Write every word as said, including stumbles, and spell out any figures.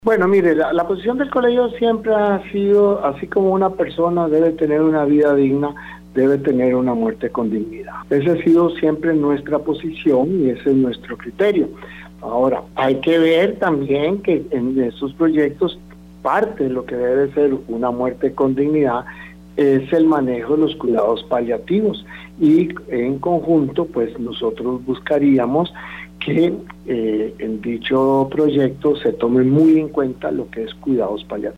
Bueno, mire, la, la posición del colegio siempre ha sido, así como una persona debe tener una vida digna, debe tener una muerte con dignidad. Esa ha sido siempre nuestra posición y ese es nuestro criterio. Ahora, hay que ver también que en esos proyectos parte de lo que debe ser una muerte con dignidad es el manejo de los cuidados paliativos y en conjunto pues nosotros buscaríamos que eh, en dicho proyecto se tome muy en cuenta lo que es cuidados paliativos.